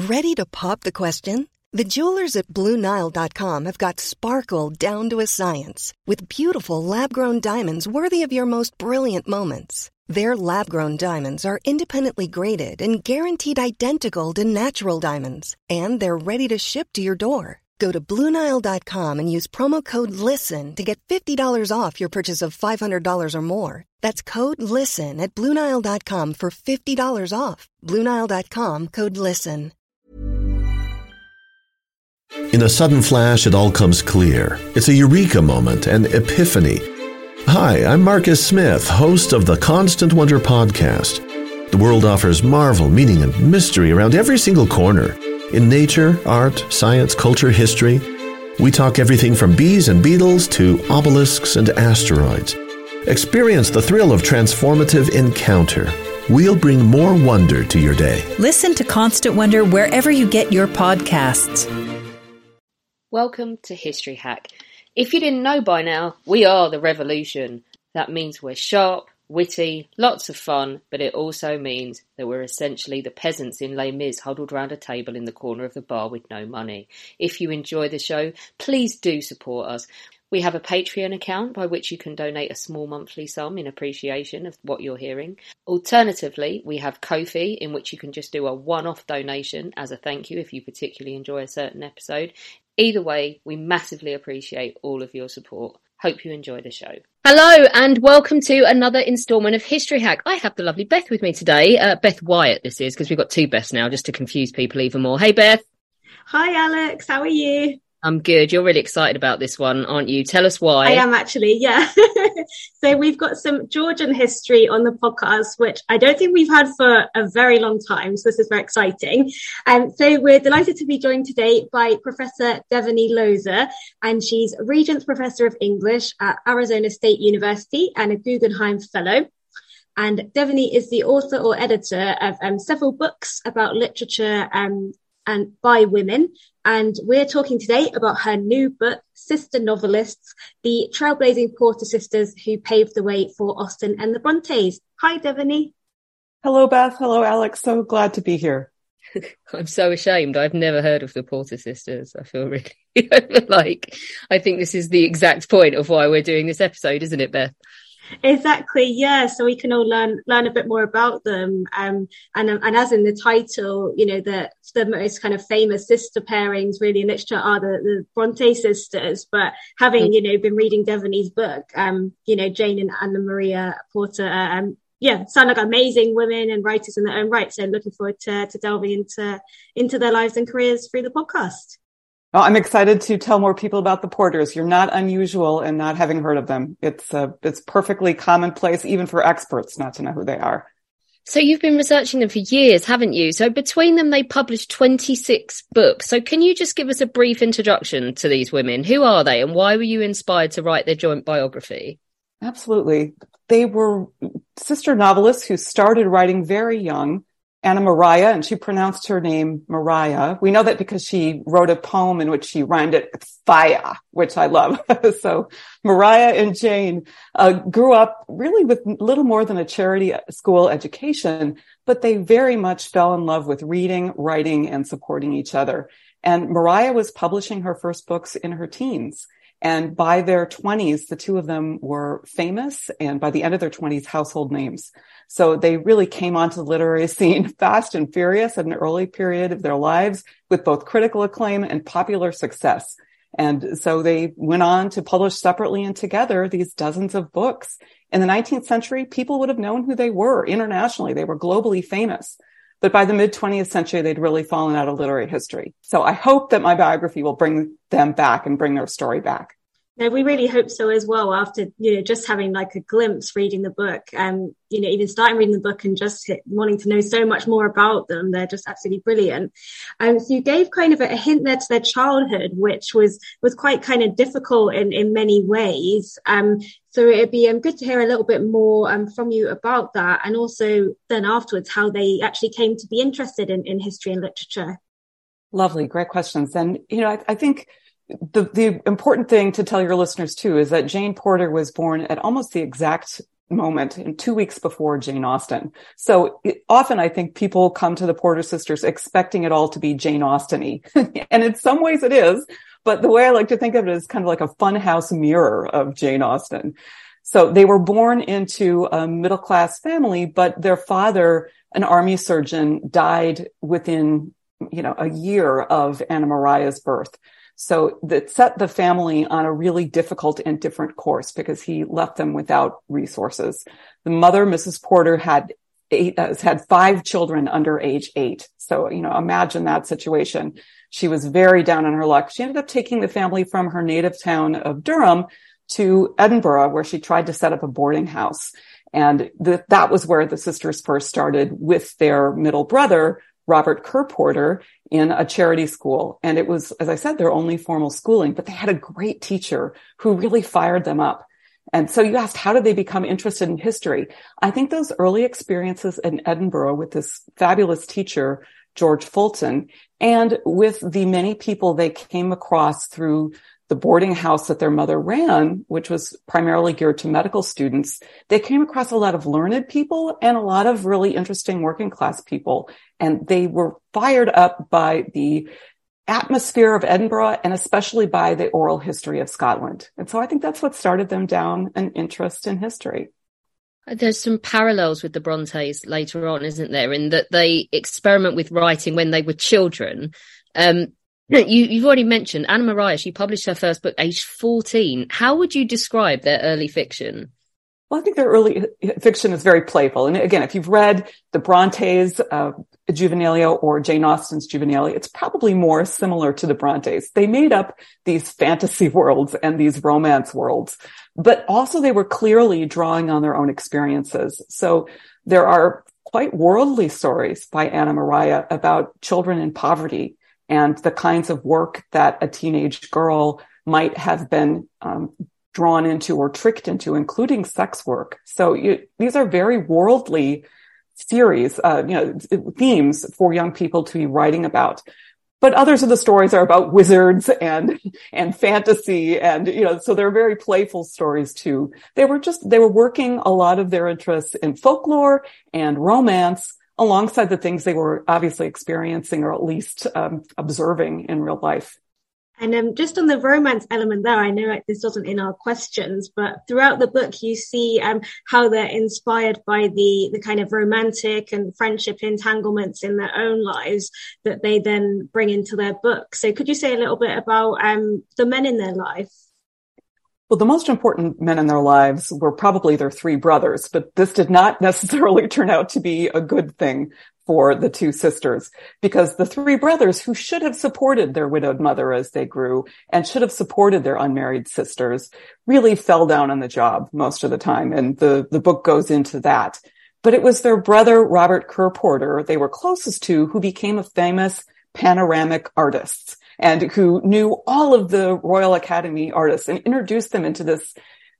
Ready to pop the question? The jewelers at BlueNile.com have got sparkle down to a science with beautiful lab-grown diamonds worthy of your most brilliant moments. Their lab-grown diamonds are independently graded and guaranteed identical to natural diamonds, and they're ready to ship to your door. Go to BlueNile.com and use promo code LISTEN to get $50 off your purchase of $500 or more. That's code LISTEN at BlueNile.com for $50 off. BlueNile.com, code LISTEN. In a sudden flash, it all comes clear. It's a eureka moment, an epiphany. Hi, I'm Marcus Smith, host of the Constant Wonder podcast. The world offers marvel, meaning, and mystery around every single corner. In nature, art, science, culture, history, we talk everything from bees and beetles to obelisks and asteroids. Experience the thrill of transformative encounter. We'll bring more wonder to your day. Listen to Constant Wonder wherever you get your podcasts. Welcome to History Hack. If you didn't know by now, we are the revolution. That means we're sharp, witty, lots of fun, but it also means that we're essentially the peasants in Les Mis huddled round a table in the corner of the bar with no money. If you enjoy the show, please do support us. We have a Patreon account by which you can donate a small monthly sum in appreciation of what you're hearing. Alternatively, we have Ko-fi, in which you can just do a one-off donation as a thank you if you particularly enjoy a certain episode. Either way, we massively appreciate all of your support. Hope you enjoy the show. Hello and welcome to another instalment of History Hack. I have the lovely Beth with me today. Beth Wyatt this is, because we've got two Beths now, just to confuse people even more. Hey Beth. Hi Alex, how are you? I'm good. You're really excited about this one, aren't you? Tell us why. I am actually, yeah. So we've got some Georgian history on the podcast, which I don't think we've had for a very long time. So this is very exciting. So we're delighted to be joined today by Professor Devanee Loza, and she's Regents Professor of English at Arizona State University and a Guggenheim Fellow. And Devanee is the author or editor of several books about literature and by women. And we're talking today about her new book, Sister Novelists, the trailblazing Porter sisters who paved the way for Austen and the Brontes. Hi, Devanee. Hello, Beth. Hello, Alex. So glad to be here. I'm so ashamed. I've never heard of the Porter sisters. I feel really like, I think this is the exact point of why we're doing this episode, isn't it, Beth? Exactly, yeah. So we can all learn a bit more about them. And as in the title, you know, the most kind of famous sister pairings really in literature are the Bronte sisters. But having, you know, been reading Devanee's book, you know, Jane and Anna Maria Porter, sound like amazing women and writers in their own right. So I'm looking forward to delving into their lives and careers through the podcast. Well, I'm excited to tell more people about the Porters. You're not unusual in not having heard of them. It's perfectly commonplace, even for experts, not to know who they are. So you've been researching them for years, haven't you? So between them, they published 26 books. So can you just give us a brief introduction to these women? Who are they and why were you inspired to write their joint biography? Absolutely. They were sister novelists who started writing very young. Anna Maria, and she pronounced her name Mariah. We know that because she wrote a poem in which she rhymed it with fire, which I love. So Mariah and Jane grew up really with little more than a charity school education, but they very much fell in love with reading, writing, and supporting each other. And Mariah was publishing her first books in her teens. And by their 20s, the two of them were famous, and by the end of their 20s, household names. So they really came onto the literary scene fast and furious at an early period of their lives with both critical acclaim and popular success. And so they went on to publish separately and together these dozens of books. In the 19th century, people would have known who they were internationally. They were globally famous. But by the mid-20th century, they'd really fallen out of literary history. So I hope that my biography will bring them back and bring their story back. No, we really hope so as well. After, you know, just having like a glimpse reading the book, you know, even starting reading the book and just wanting to know so much more about them. They're just absolutely brilliant. So you gave kind of a hint there to their childhood, which was quite kind of difficult in many ways. So it'd be good to hear a little bit more from you about that, and also then afterwards how they actually came to be interested in history and literature. Lovely, great questions. And, you know, I think the important thing to tell your listeners too is that Jane Porter was born at almost the exact moment in 2 weeks before Jane Austen. So often I think people come to the Porter sisters expecting it all to be Jane Austen-y. And in some ways it is, but the way I like to think of it is kind of like a funhouse mirror of Jane Austen. So they were born into a middle-class family, but their father, an army surgeon, died within, a year of Anna Maria's birth. So that set the family on a really difficult and different course because he left them without resources. The mother, Mrs. Porter, had 5 children under age 8. So, imagine that situation. She was very down on her luck. She ended up taking the family from her native town of Durham to Edinburgh, where she tried to set up a boarding house. And that was where the sisters first started with their middle brother, Robert Kerr Porter, in a charity school. And it was, as I said, their only formal schooling, but they had a great teacher who really fired them up. And so you asked, how did they become interested in history? I think those early experiences in Edinburgh with this fabulous teacher, George Fulton, and with the many people they came across through the boarding house that their mother ran, which was primarily geared to medical students, they came across a lot of learned people and a lot of really interesting working class people. And they were fired up by the atmosphere of Edinburgh and especially by the oral history of Scotland. And so I think that's what started them down an interest in history. There's some parallels with the Brontes later on, isn't there? In that they experiment with writing when they were children. You've already mentioned Anna Maria. She published her first book aged 14. How would you describe their early fiction? Well, I think their early fiction is very playful. And again, if you've read the Brontes' Juvenilia or Jane Austen's Juvenilia, it's probably more similar to the Brontes. They made up these fantasy worlds and these romance worlds, but also they were clearly drawing on their own experiences. So there are quite worldly stories by Anna Maria about children in poverty and the kinds of work that a teenage girl might have been drawn into or tricked into, including sex work. So these are very worldly series, themes for young people to be writing about. But others of the stories are about wizards and fantasy, and so they're very playful stories too. They were working a lot of their interests in folklore and romance, alongside the things they were obviously experiencing or at least observing in real life. And just on the romance element there, I know this wasn't in our questions, but throughout the book, you see how they're inspired by the kind of romantic and friendship entanglements in their own lives that they then bring into their book. So could you say a little bit about the men in their life? Well, the most important men in their lives were probably their 3 brothers, but this did not necessarily turn out to be a good thing for the 2 sisters, because the 3 brothers who should have supported their widowed mother as they grew and should have supported their unmarried sisters really fell down on the job most of the time. And the book goes into that. But it was their brother, Robert Kerr Porter, they were closest to, who became a famous panoramic artist and who knew all of the Royal Academy artists and introduced them into this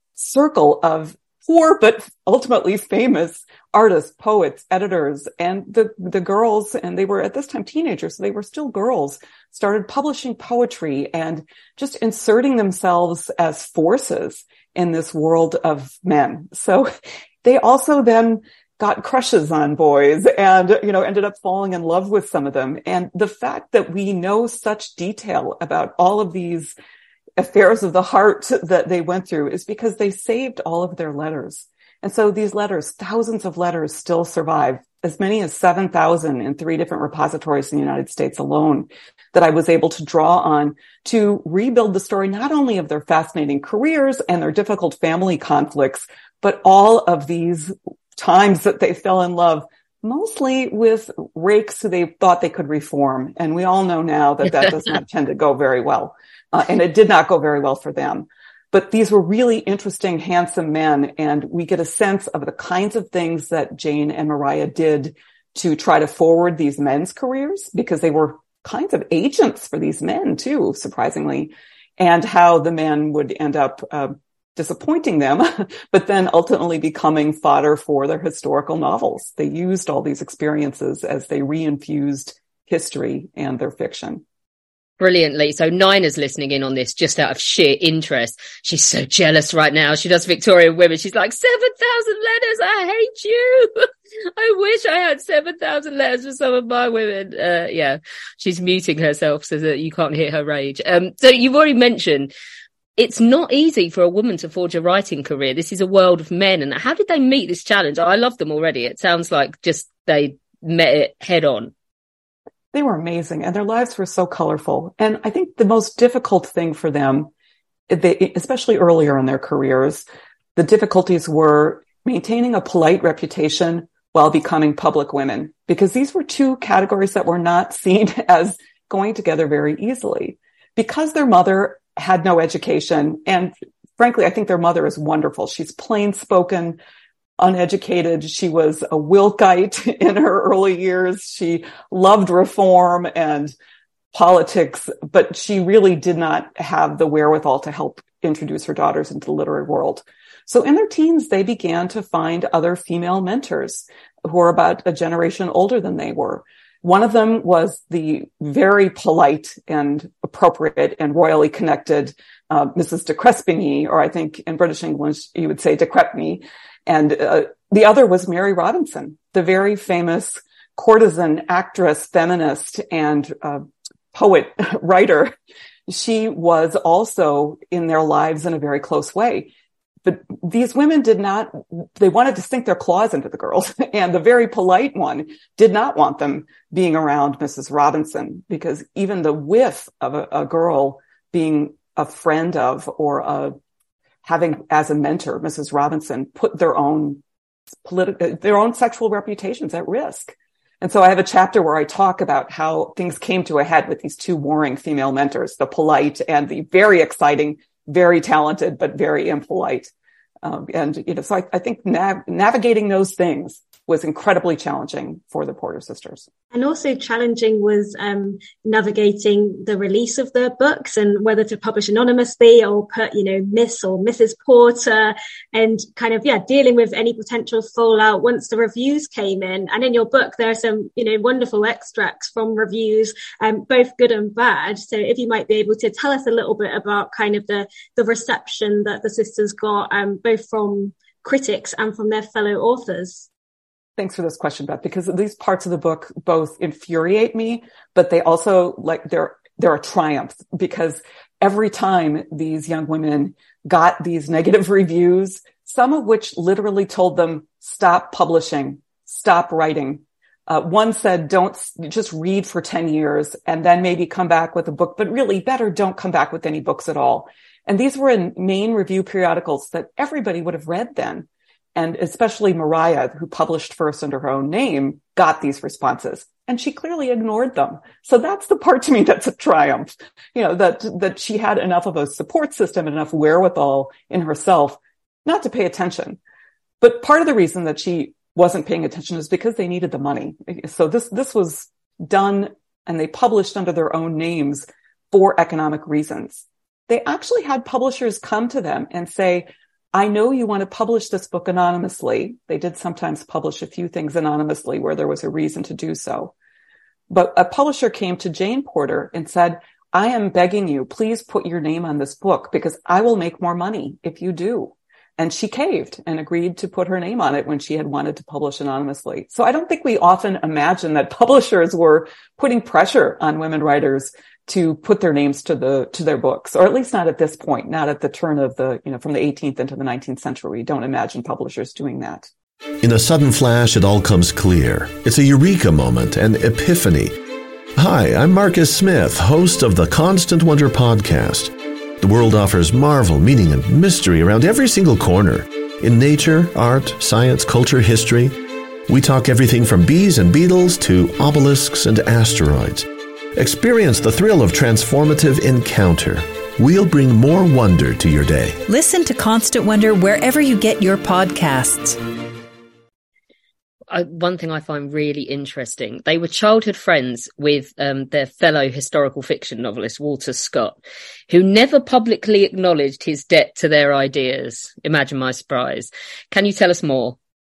circle of poor but ultimately famous artists, poets, editors, and the girls, and they were at this time teenagers, so they were still girls, started publishing poetry and just inserting themselves as forces in this world of men. So they also then got crushes on boys and, ended up falling in love with some of them. And the fact that we know such detail about all of these affairs of the heart that they went through is because they saved all of their letters. And so these letters, thousands of letters, still survive, as many as 7,000 in 3 different repositories in the United States alone, that I was able to draw on to rebuild the story, not only of their fascinating careers and their difficult family conflicts, but all of these times that they fell in love, mostly with rakes who they thought they could reform. And we all know now that does not tend to go very well. And it did not go very well for them. But these were really interesting, handsome men. And we get a sense of the kinds of things that Jane and Maria did to try to forward these men's careers, because they were kinds of agents for these men too, surprisingly, and how the men would end up disappointing them, but then ultimately becoming fodder for their historical novels. They used all these experiences as they reinfused history and their fiction. brilliantly. So Nina's listening in on this just out of sheer interest. She's so jealous right now. She does Victorian women. She's like, 7,000 letters. I hate you. I wish I had 7,000 letters for some of my women. Yeah, she's muting herself so that you can't hear her rage. So you've already mentioned it's not easy for a woman to forge a writing career. This is a world of men. And how did they meet this challenge? I love them already. It sounds like just they met it head on. They were amazing, and their lives were so colorful. And I think the most difficult thing for them, especially earlier in their careers, the difficulties were maintaining a polite reputation while becoming public women, because these were two categories that were not seen as going together very easily. Because their mother had no education, and frankly, I think their mother is wonderful. She's plain spoken, uneducated. She was a Wilkite in her early years. She loved reform and politics, but she really did not have the wherewithal to help introduce her daughters into the literary world. So in their teens, they began to find other female mentors who were about a generation older than they were. One of them was the very polite and appropriate and royally connected Mrs. de Crespigny, or I think in British English you would say de Crespigny. And the other was Mary Robinson, the very famous courtesan, actress, feminist, and poet, writer. She was also in their lives in a very close way. But these women they wanted to sink their claws into the girls. And the very polite one did not want them being around Mrs. Robinson, because even the whiff of a girl being a friend of or having as a mentor, Mrs. Robinson, put their own sexual reputations at risk. And so I have a chapter where I talk about how things came to a head with these two warring female mentors, the polite and the very exciting, very talented, but very impolite. So I think navigating those things was incredibly challenging for the Porter sisters. And also challenging was navigating the release of their books and whether to publish anonymously or put, Miss or Mrs. Porter, and kind of, dealing with any potential fallout once the reviews came in. And in your book, there are some, wonderful extracts from reviews, both good and bad. So if you might be able to tell us a little bit about kind of the reception that the sisters got, both from critics and from their fellow authors. Thanks for this question, Beth, because these parts of the book both infuriate me, but they also they're a triumph, because every time these young women got these negative reviews, some of which literally told them, stop publishing, stop writing. One said, don't just read for 10 years and then maybe come back with a book, but really better don't come back with any books at all. And these were in main review periodicals that everybody would have read then. And especially Mariah, who published first under her own name, got these responses, and she clearly ignored them. So that's the part to me that's a triumph, that she had enough of a support system and enough wherewithal in herself not to pay attention. But part of the reason that she wasn't paying attention is because they needed the money. So this was done, and they published under their own names for economic reasons. They actually had publishers come to them and say, I know you want to publish this book anonymously. They did sometimes publish a few things anonymously where there was a reason to do so. But a publisher came to Jane Porter and said, I am begging you, please put your name on this book because I will make more money if you do. And she caved and agreed to put her name on it when she had wanted to publish anonymously. So I don't think we often imagine that publishers were putting pressure on women writers to put their names to their books, or at least not at this point, not at the turn of from the 18th into the 19th century. We don't imagine publishers doing that. In a sudden flash, it all comes clear. It's a eureka moment, an epiphany. Hi, I'm Marcus Smith, host of the Constant Wonder podcast. The world offers marvel, meaning, and mystery around every single corner. In nature, art, science, culture, history, we talk everything from bees and beetles to obelisks and asteroids. Experience the thrill of transformative encounter. We'll bring more wonder to your day. Listen to Constant Wonder wherever you get your podcasts. One thing I find really interesting, they were childhood friends with their fellow historical fiction novelist, Walter Scott, who never publicly acknowledged his debt to their ideas. Imagine my surprise. Can you tell us more?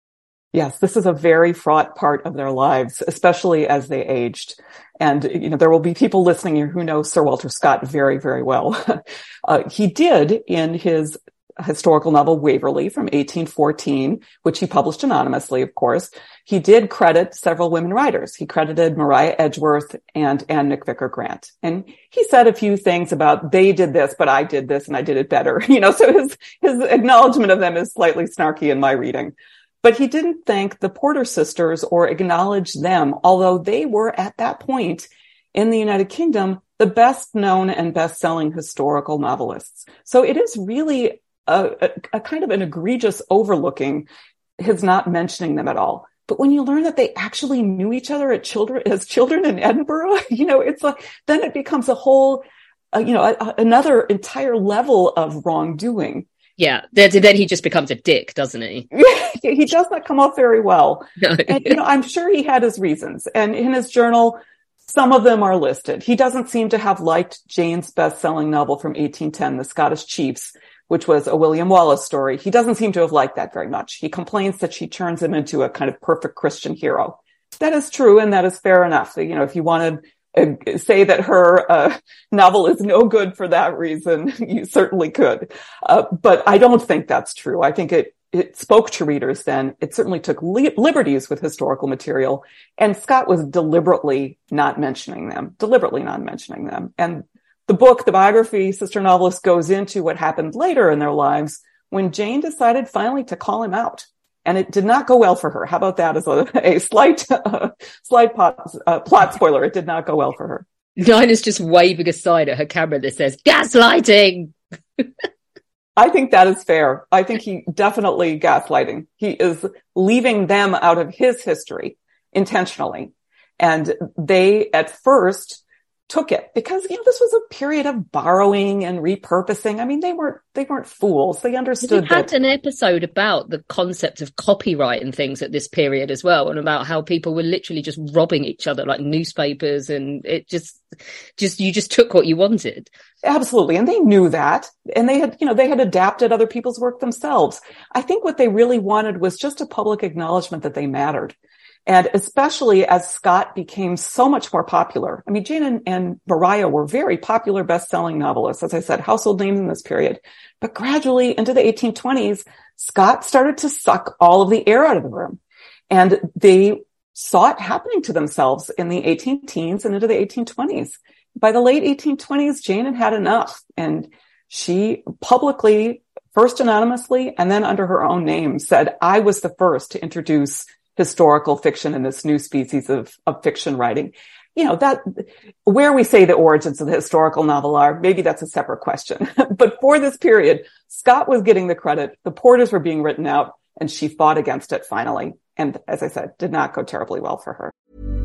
Yes, this is a very fraught part of their lives, especially as they aged. And, there will be people listening here who know Sir Walter Scott very, very well. He did, in his historical novel Waverley from 1814, which he published anonymously, of course, he did credit several women writers. He credited Maria Edgeworth and Anne McVicker Grant. And he said a few things about, they did this, but I did this and I did it better. So his acknowledgement of them is slightly snarky in my reading. But he didn't thank the Porter sisters or acknowledge them, although they were at that point in the United Kingdom the best known and best-selling historical novelists. So it is really a kind of an egregious overlooking his not mentioning them at all. But when you learn that they actually knew each other as children in Edinburgh, it's like, then it becomes a whole, another entire level of wrongdoing. Yeah, then he just becomes a dick, doesn't he? He does not come off very well. No. And, I'm sure he had his reasons. And in his journal, some of them are listed. He doesn't seem to have liked Jane's best-selling novel from 1810, The Scottish Chiefs, which was a William Wallace story. He doesn't seem to have liked that very much. He complains that she turns him into a kind of perfect Christian hero. That is true, and that is fair enough. If you want to say that her novel is no good for that reason, you certainly could. But I don't think that's true. I think it spoke to readers then. It certainly took liberties with historical material, and Scott was deliberately not mentioning them. And the biography, Sister Novelist, goes into what happened later in their lives when Jane decided finally to call him out. And it did not go well for her. How about that as a slight plot spoiler? It did not go well for her. Dinah's just waving aside at her camera that says, gaslighting! I think that is fair. I think he definitely gaslighting. He is leaving them out of his history intentionally. And they, at first, took it because, this was a period of borrowing and repurposing. I mean, they weren't fools. They understood that. We had an episode about the concept of copyright and things at this period as well, and about how people were literally just robbing each other like newspapers, and it just you just took what you wanted. Absolutely. And they knew that. And they had adapted other people's work themselves. I think what they really wanted was just a public acknowledgement that they mattered. And especially as Scott became so much more popular. I mean, Jane and Maria were very popular best-selling novelists, as I said, household names in this period. But gradually into the 1820s, Scott started to suck all of the air out of the room. And they saw it happening to themselves in the 18-teens and into the 1820s. By the late 1820s, Jane had had enough. And she publicly, first anonymously, and then under her own name, said, I was the first to introduce historical fiction in this new species of fiction writing. That where we say the origins of the historical novel are, maybe that's a separate question. But for this period, Scott was getting the credit. The Porters were being written out, and she fought against it finally. And as I said, did not go terribly well for her.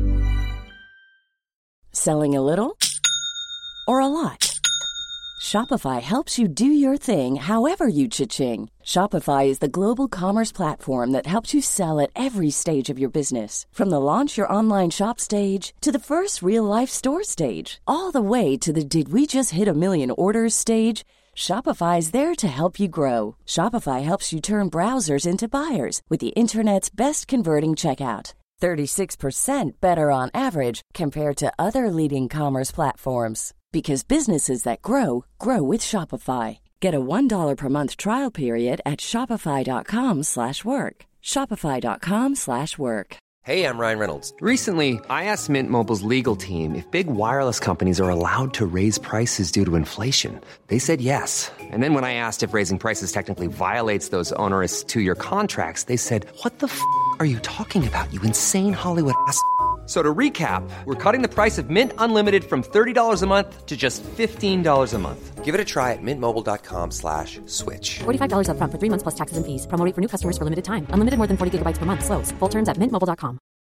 Selling a little or a lot? Shopify helps you do your thing however you cha-ching. Shopify is the global commerce platform that helps you sell at every stage of your business. From the launch your online shop stage to the first real-life store stage, all the way to the did we just hit a million orders stage. Shopify is there to help you grow. Shopify helps you turn browsers into buyers with the internet's best converting checkout. 36% better on average compared to other leading commerce platforms. Because businesses that grow, grow with Shopify. Get a $1 per month trial period at shopify.com/work. Shopify.com/work. Hey, I'm Ryan Reynolds. Recently, I asked Mint Mobile's legal team if big wireless companies are allowed to raise prices due to inflation. They said yes. And then when I asked if raising prices technically violates those onerous 2-year contracts, they said, what the f*** are you talking about, you insane Hollywood ass f- So to recap, we're cutting the price of Mint Unlimited from $30 a month to just $15 a month. Give it a try at mintmobile.com/switch. $45 up front for 3 months plus taxes and fees. Promo rate for new customers for limited time. Unlimited more than 40 gigabytes per month. Slows full terms at mintmobile.com.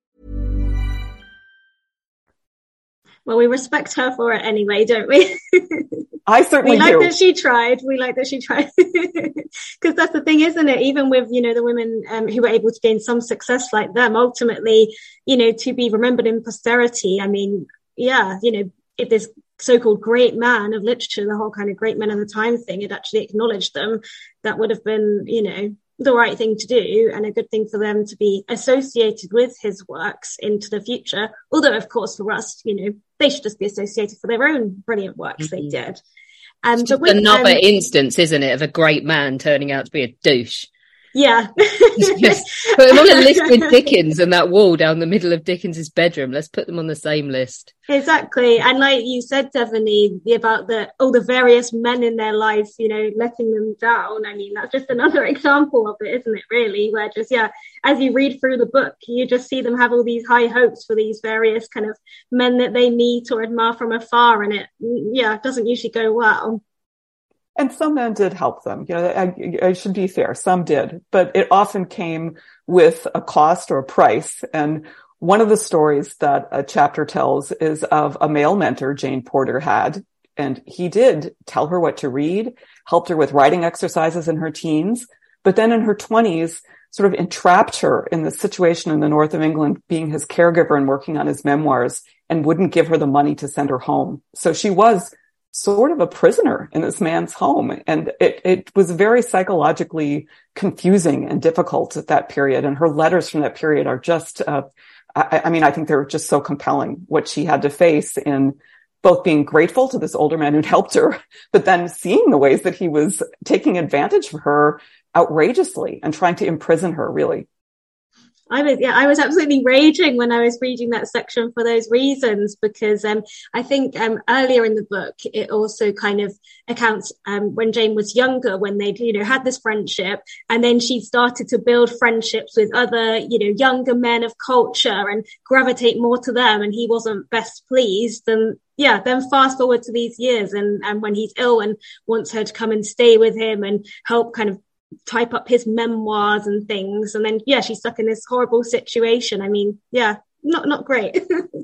Well, we respect her for it anyway, don't we? I certainly do. We like that she tried. Because that's the thing, isn't it? Even with, the women who were able to gain some success like them, ultimately, to be remembered in posterity. I mean, if this so-called great man of literature, the whole kind of great men of the time thing, had actually acknowledged them, that would have been, the right thing to do and a good thing for them to be associated with his works into the future. Although, of course, for us, they should just be associated for their own brilliant works they did. But with, another instance, isn't it, of a great man turning out to be a douche? Yeah. Just put them on a list with Dickens and that wall down the middle of Dickens's bedroom. Let's put them on the same list. Exactly. And like you said, Devaney, about the various men in their life, letting them down. I mean, that's just another example of it, isn't it, really? Where just, as you read through the book, you just see them have all these high hopes for these various kind of men that they meet or admire from afar. And it doesn't usually go well. And some men did help them. I should be fair. Some did, but it often came with a cost or a price. And one of the stories that a chapter tells is of a male mentor Jane Porter had. And he did tell her what to read, helped her with writing exercises in her teens, but then in her 20s, sort of entrapped her in the situation in the north of England, being his caregiver and working on his memoirs, and wouldn't give her the money to send her home. So she was sort of a prisoner in this man's home. And it was very psychologically confusing and difficult at that period. And her letters from that period are just, I think they're just so compelling, what she had to face in both being grateful to this older man who'd helped her, but then seeing the ways that he was taking advantage of her outrageously and trying to imprison her, really. I was absolutely raging when I was reading that section for those reasons, because I think earlier in the book, it also kind of accounts when Jane was younger, when they'd, had this friendship, and then she started to build friendships with other, younger men of culture and gravitate more to them, and he wasn't best pleased. And then fast forward to these years and when he's ill and wants her to come and stay with him and help kind of type up his memoirs and things, and then she's stuck in this horrible situation. I mean, not great.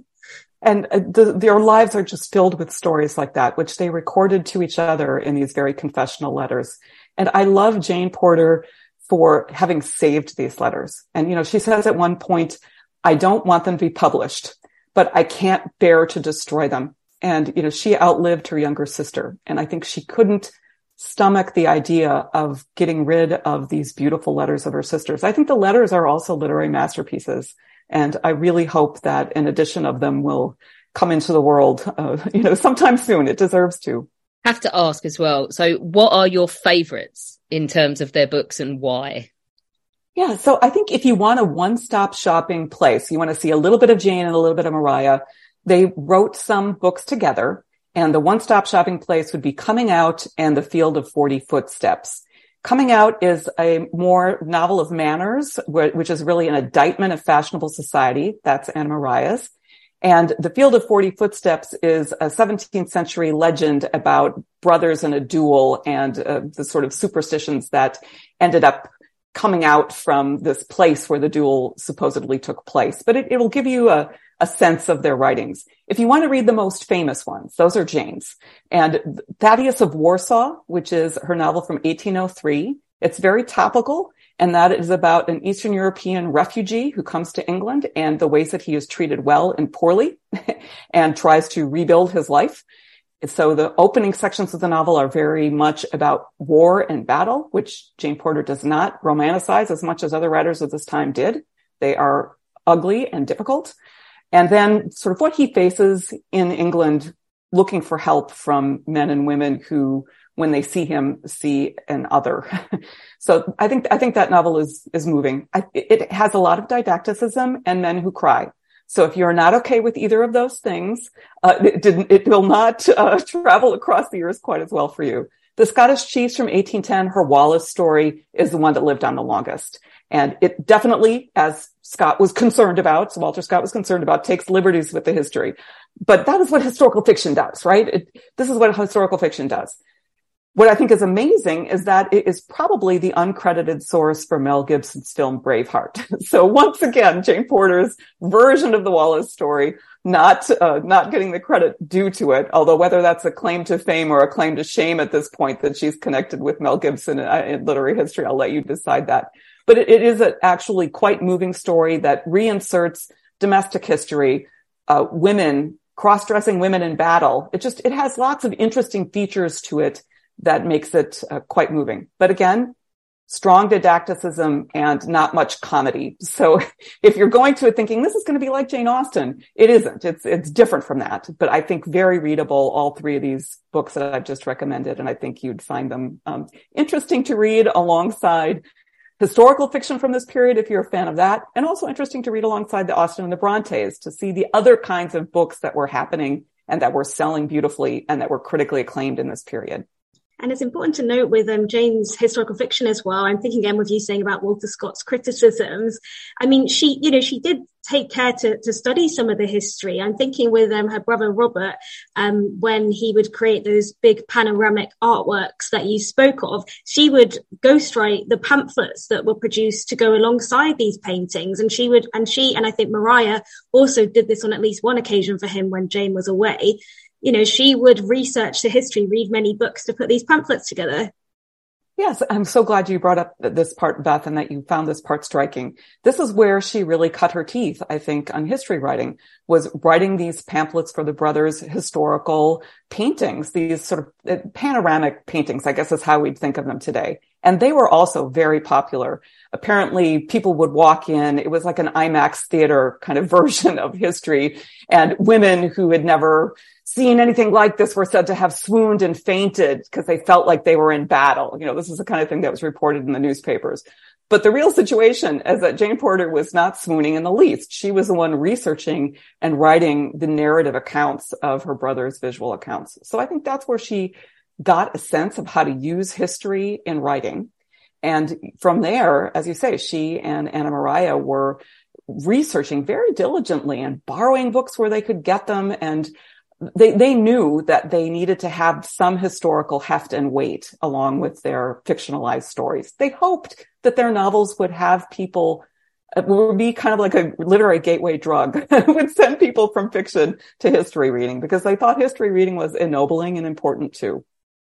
And their lives are just filled with stories like that, which they recorded to each other in these very confessional letters. And I love Jane Porter for having saved these letters. And she says at one point, I don't want them to be published, but I can't bear to destroy them. And she outlived her younger sister, and I think she couldn't stomach the idea of getting rid of these beautiful letters of her sisters. I think the letters are also literary masterpieces. And I really hope that an edition of them will come into the world, sometime soon. It deserves to. Have to ask as well. So what are your favorites in terms of their books and why? Yeah. So I think if you want a one-stop shopping place, you want to see a little bit of Jane and a little bit of Maria, they wrote some books together. And the one-stop shopping place would be Coming Out and The Field of 40 Footsteps. Coming Out is a more novel of manners, which is really an indictment of fashionable society. That's Anna Maria's. And The Field of 40 Footsteps is a 17th century legend about brothers in a duel and the sort of superstitions that ended up coming out from this place where the duel supposedly took place. But it will give you a sense of their writings. If you want to read the most famous ones, those are Jane's. And Thaddeus of Warsaw, which is her novel from 1803, it's very topical, and that is about an Eastern European refugee who comes to England and the ways that he is treated well and poorly and tries to rebuild his life. So the opening sections of the novel are very much about war and battle, which Jane Porter does not romanticize as much as other writers of this time did. They are ugly and difficult. And then sort of what he faces in England, looking for help from men and women who, when they see him, see an other. So I think that novel is moving. It has a lot of didacticism and men who cry. So if you're not okay with either of those things, it will not travel across the years quite as well for you. The Scottish Chiefs from 1810, her Wallace story, is the one that lived on the longest. And it definitely, as Walter Scott was concerned about, takes liberties with the history. But that is what historical fiction does, right? This is what historical fiction does. What I think is amazing is that it is probably the uncredited source for Mel Gibson's film Braveheart. So once again, Jane Porter's version of the Wallace story, not getting the credit due to it, although whether that's a claim to fame or a claim to shame at this point that she's connected with Mel Gibson in literary history, I'll let you decide that. But it is an actually quite moving story that reinserts domestic history, women, cross-dressing women in battle. It has lots of interesting features to it that makes it quite moving. But again, strong didacticism and not much comedy. So if you're going to it thinking this is going to be like Jane Austen, it isn't. It's different from that. But I think very readable, all three of these books that I've just recommended. And I think you'd find them interesting to read alongside historical fiction from this period, if you're a fan of that, and also interesting to read alongside the Austen and the Brontes to see the other kinds of books that were happening and that were selling beautifully and that were critically acclaimed in this period. And it's important to note with Jane's historical fiction as well. I'm thinking again with you saying about Walter Scott's criticisms. I mean, she did take care to study some of the history. I'm thinking with her brother Robert, when he would create those big panoramic artworks that you spoke of, she would ghostwrite the pamphlets that were produced to go alongside these paintings. And she and I think Maria also did this on at least one occasion for him when Jane was away. She would research the history, read many books to put these pamphlets together. Yes, I'm so glad you brought up this part, Beth, and that you found this part striking. This is where she really cut her teeth, I think, on history writing, was writing these pamphlets for the brothers' historical paintings, these sort of panoramic paintings, I guess is how we'd think of them today. And they were also very popular. Apparently, people would walk in. It was like an IMAX theater kind of version of history. And women who had never seen anything like this were said to have swooned and fainted because they felt like they were in battle. This is the kind of thing that was reported in the newspapers. But the real situation is that Jane Porter was not swooning in the least. She was the one researching and writing the narrative accounts of her brother's visual accounts. So I think that's where she got a sense of how to use history in writing. And from there, as you say, she and Anna Maria were researching very diligently and borrowing books where they could get them. And they knew that they needed to have some historical heft and weight along with their fictionalized stories. They hoped that their novels would have people, would be kind of like a literary gateway drug, would send people from fiction to history reading because they thought history reading was ennobling and important too.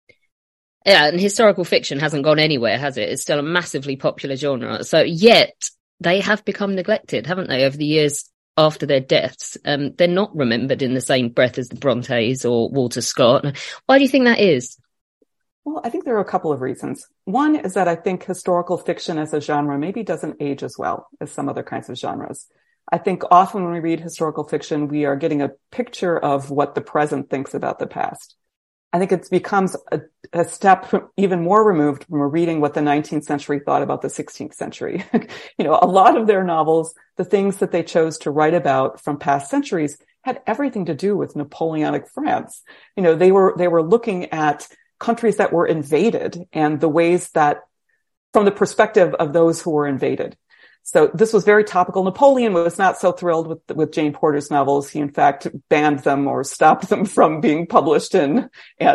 Yeah, and historical fiction hasn't gone anywhere, has it? It's still a massively popular genre. So yet they have become neglected, haven't they, over the years after their deaths? They're not remembered in the same breath as the Brontes or Walter Scott. Why do you think that is? Well, I think there are a couple of reasons. One is that I think historical fiction as a genre maybe doesn't age as well as some other kinds of genres. I think often when we read historical fiction, we are getting a picture of what the present thinks about the past. I think it becomes a step even more removed from reading what the 19th century thought about the 16th century. A lot of their novels, the things that they chose to write about from past centuries had everything to do with Napoleonic France. They were looking at countries that were invaded and the ways that from the perspective of those who were invaded. So this was very topical. Napoleon was not so thrilled with Jane Porter's novels. He, in fact, banned them or stopped them from being published and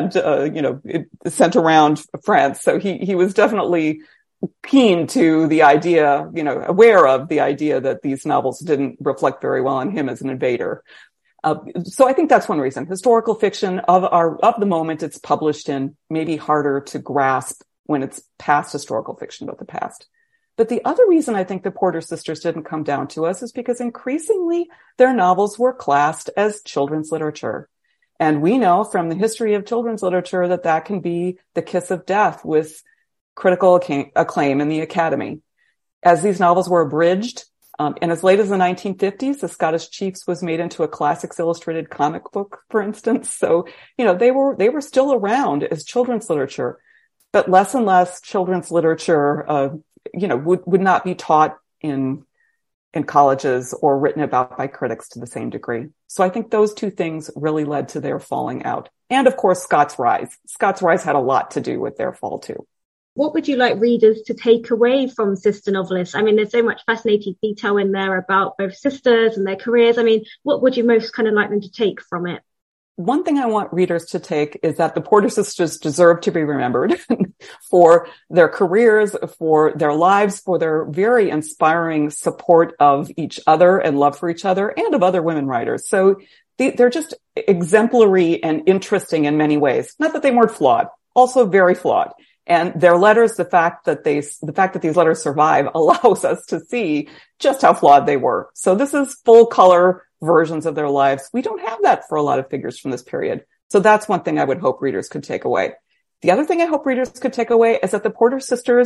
sent around France. So he was definitely keen to the idea, aware of the idea that these novels didn't reflect very well on him as an invader. So I think that's one reason. Historical fiction of the moment it's published in may be harder to grasp when it's past historical fiction about the past. But the other reason I think the Porter sisters didn't come down to us is because increasingly their novels were classed as children's literature. And we know from the history of children's literature that can be the kiss of death with critical acclaim in the Academy. As these novels were abridged, and as late as the 1950s, The Scottish Chiefs was made into a Classics Illustrated comic book, for instance. So, they were still around as children's literature, but less and less children's literature would not be taught in colleges or written about by critics to the same degree. So I think those two things really led to their falling out. And of course, Scott's rise. Scott's rise had a lot to do with their fall too. What would you like readers to take away from Sister Novelists? I mean, there's so much fascinating detail in there about both sisters and their careers. I mean, what would you most kind of like them to take from it? One thing I want readers to take is that the Porter sisters deserve to be remembered for their careers, for their lives, for their very inspiring support of each other and love for each other and of other women writers. So they're just exemplary and interesting in many ways. Not that they weren't flawed, also very flawed. And their letters, the fact that these letters survive allows us to see just how flawed they were. So this is full color versions of their lives. We don't have that for a lot of figures from this period. So that's one thing I would hope readers could take away. The other thing I hope readers could take away is that the Porter sisters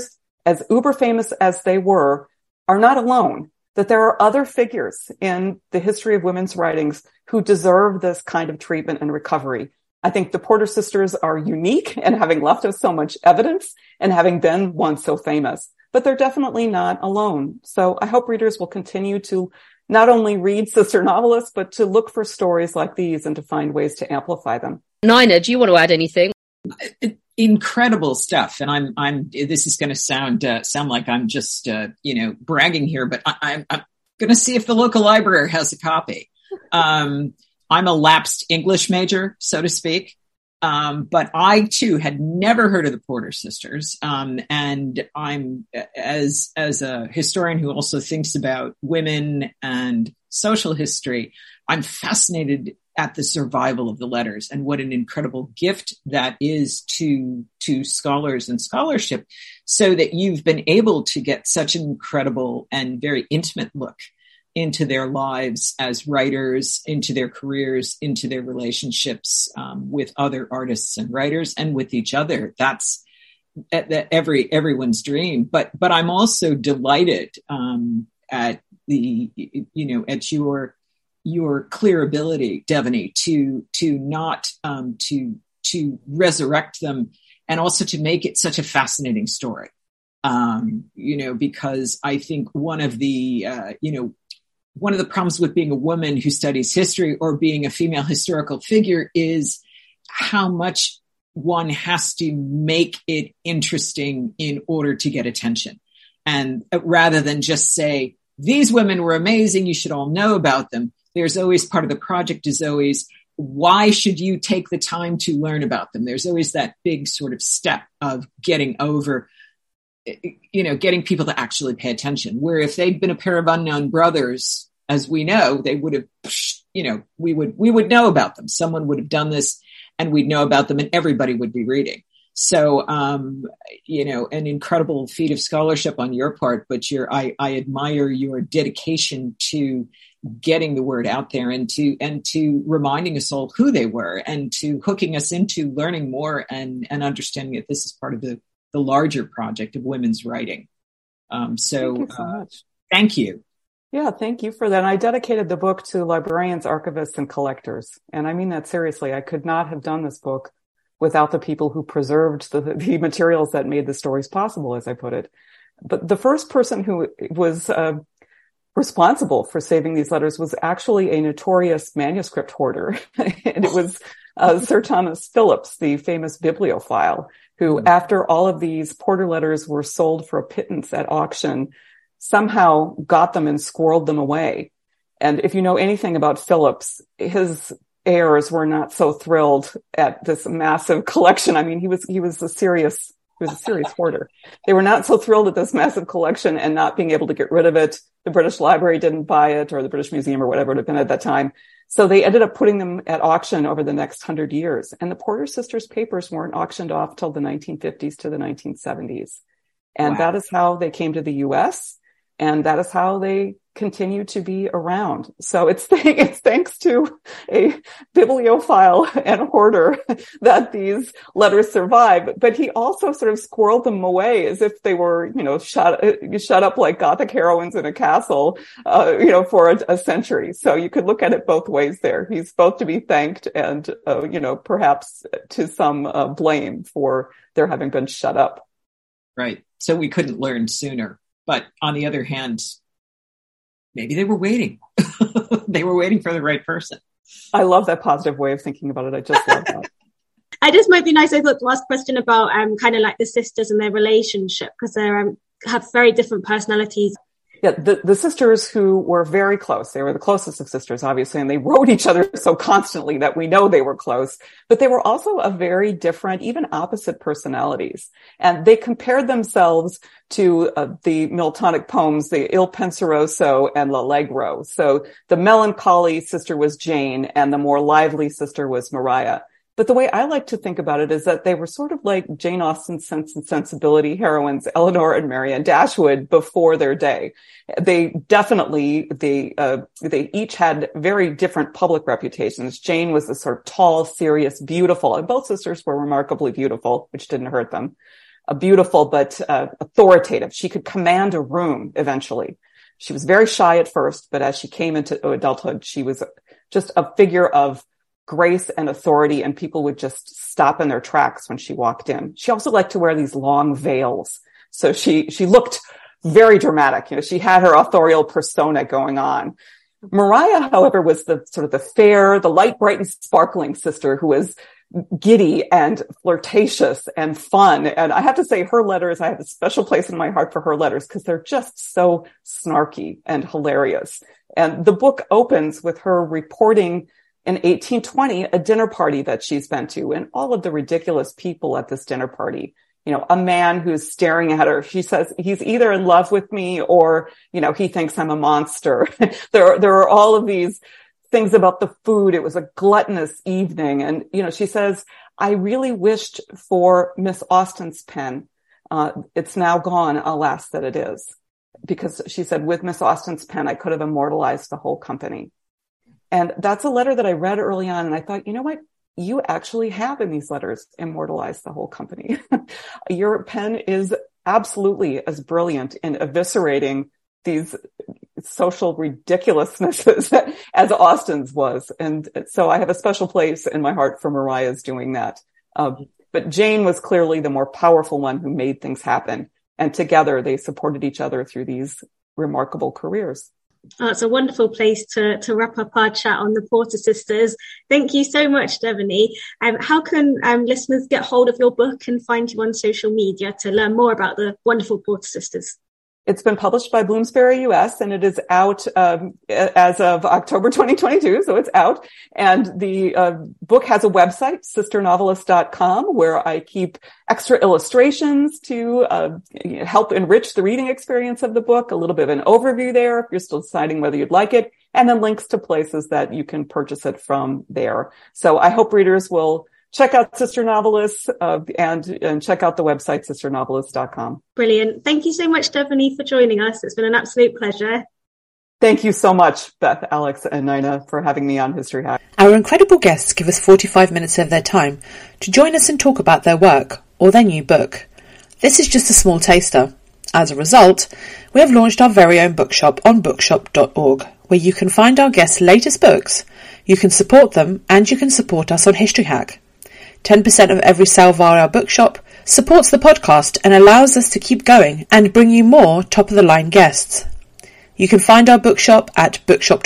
as uber famous as they were, are not alone, that there are other figures in the history of women's writings who deserve this kind of treatment and recovery. I think the Porter sisters are unique in having left us so much evidence and having been once so famous, but they're definitely not alone. So I hope readers will continue to not only read sister novelists, but to look for stories like these and to find ways to amplify them. Nina, do you want to add anything? Incredible stuff. And I'm, this is going to sound like I'm just, bragging here, but I'm going to see if the local library has a copy. I'm a lapsed English major, so to speak. But I too had never heard of the Porter sisters. And I'm, as a historian who also thinks about women and social history, I'm fascinated at the survival of the letters and what an incredible gift that is to scholars and scholarship, so that you've been able to get such an incredible and very intimate look into their lives as writers, into their careers, into their relationships with other artists and writers and with each other. That's everyone's dream. But I'm also delighted at at your clear ability, Devaney, to resurrect them and also to make it such a fascinating story. Because I think one of the problems with being a woman who studies history or being a female historical figure is how much one has to make it interesting in order to get attention. And rather than just say, these women were amazing, you should all know about them. There's always part of the project is always, why should you take the time to learn about them? There's always that big sort of step of getting over, getting people to actually pay attention. Where if they'd been a pair of unknown brothers, as we know, they would have, we would know about them. Someone would have done this and we'd know about them and everybody would be reading. So, an incredible feat of scholarship on your part, but I admire your dedication to getting the word out there and to reminding us all who they were and to hooking us into learning more and understanding that this is part of the larger project of women's writing. Thank you so much. Thank you. Yeah, thank you for that. And I dedicated the book to librarians, archivists, and collectors. And I mean that seriously. I could not have done this book without the people who preserved the materials that made the stories possible, as I put it. But the first person who was responsible for saving these letters was actually a notorious manuscript hoarder. And it was Sir Thomas Phillips, the famous bibliophile, who, after all of these Porter letters were sold for a pittance at auction, somehow got them and squirreled them away. And if you know anything about Phillips, his heirs were not so thrilled at this massive collection. I mean, he was a serious hoarder. They were not so thrilled at this massive collection and not being able to get rid of it. The British Library didn't buy it, or the British Museum, or whatever it had been at that time. So they ended up putting them at auction over the next 100 years. And the Porter sisters' papers weren't auctioned off till the 1950s to the 1970s. And wow. That is how they came to the U.S., and that is how they continue to be around. So it's thanks to a bibliophile and hoarder that these letters survive. But he also sort of squirreled them away as if they were, shut up like Gothic heroines in a castle, for a century. So you could look at it both ways there. He's both to be thanked and, perhaps to some blame for their having been shut up. Right. So we couldn't learn sooner. But on the other hand, maybe they were waiting. They were waiting for the right person. I love that positive way of thinking about it. I just love that. I just might be nice, I thought, to ask a question about kind of like the sisters and their relationship, because they have very different personalities. Yeah, the sisters who were very close, they were the closest of sisters, obviously, and they wrote each other so constantly that we know they were close, but they were also of very different, even opposite personalities. And they compared themselves to the Miltonic poems, the Il Penseroso and L'Allegro. So the melancholy sister was Jane, and the more lively sister was Maria. But the way I like to think about it is that they were sort of like Jane Austen's Sense and Sensibility heroines, Eleanor and Marianne Dashwood, before their day. They each had very different public reputations. Jane was this sort of tall, serious, beautiful, and both sisters were remarkably beautiful, which didn't hurt them. beautiful but authoritative. She could command a room eventually. She was very shy at first, but as she came into adulthood, she was just a figure of grace and authority, and people would just stop in their tracks when she walked in. She also liked to wear these long veils. So she looked very dramatic. You know, she had her authorial persona going on. Maria, however, was the sort of the fair, the light, bright, and sparkling sister who was giddy and flirtatious and fun. And I have to say, her letters, I have a special place in my heart for her letters because they're just so snarky and hilarious. And the book opens with her reporting in 1820 a dinner party that she's been to, and all of the ridiculous people at this dinner party. You know, a man who's staring at her. She says he's either in love with me or, you know, he thinks I'm a monster. There are all of these things about the food. It was a gluttonous evening. And, you know, she says, I really wished for Miss Austen's pen. It's now gone, alas, that it is. Because she said, with Miss Austen's pen, I could have immortalized the whole company. And that's a letter that I read early on. And I thought, you know what? You actually have in these letters immortalized the whole company. Your pen is absolutely as brilliant in eviscerating these social ridiculousnesses as Austen's was. And so I have a special place in my heart for Maria's doing that. But Jane was clearly the more powerful one who made things happen. And together they supported each other through these remarkable careers. Oh, it's a wonderful place to wrap up our chat on the Porter sisters. Thank you so much, Devaney. How can listeners get hold of your book and find you on social media to learn more about the wonderful Porter sisters? It's been published by Bloomsbury US, and it is out as of October 2022, so it's out. And the book has a website, sisternovelist.com, where I keep extra illustrations to help enrich the reading experience of the book, a little bit of an overview there if you're still deciding whether you'd like it, and then links to places that you can purchase it from there. So I hope readers will check out Sister Novelists and check out the website, sisternovelist.com. Brilliant. Thank you so much, Devaney, for joining us. It's been an absolute pleasure. Thank you so much, Beth, Alex, and Nina, for having me on History Hack. Our incredible guests give us 45 minutes of their time to join us and talk about their work or their new book. This is just a small taster. As a result, we have launched our very own bookshop on bookshop.org, where you can find our guests' latest books, you can support them, and you can support us on History Hack. 10% of every sale via our bookshop supports the podcast and allows us to keep going and bring you more top-of-the-line guests. You can find our bookshop at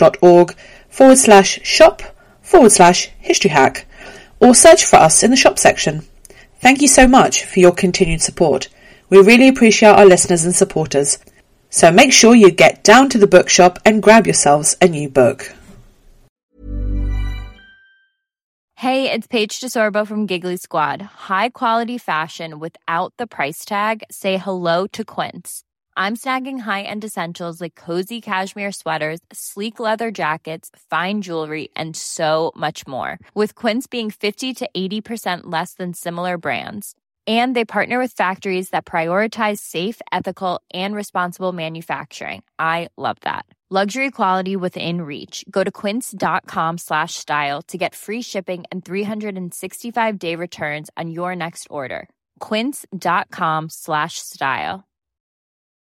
bookshop.org/shop/historyhack or search for us in the shop section. Thank you so much for your continued support. We really appreciate our listeners and supporters. So make sure you get down to the bookshop and grab yourselves a new book. Hey, it's Paige DeSorbo from Giggly Squad. High quality fashion without the price tag. Say hello to Quince. I'm snagging high-end essentials like cozy cashmere sweaters, sleek leather jackets, fine jewelry, and so much more. With Quince being 50 to 80% less than similar brands. And they partner with factories that prioritize safe, ethical, and responsible manufacturing. I love that. Luxury quality within reach. Go to quince.com/style to get free shipping and 365-day returns on your next order. Quince.com/style.